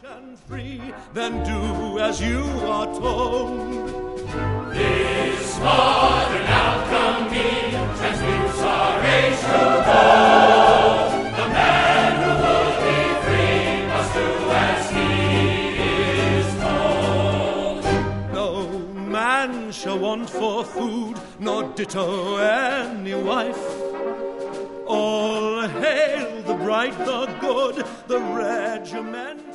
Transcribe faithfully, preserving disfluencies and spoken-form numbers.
and free, then do as you are told. This modern alchemy transmutes our age to gold. The man who would be free must do as he is told. No man shall want for food, nor ditto any wife. All hail the bright, the good, the regiment.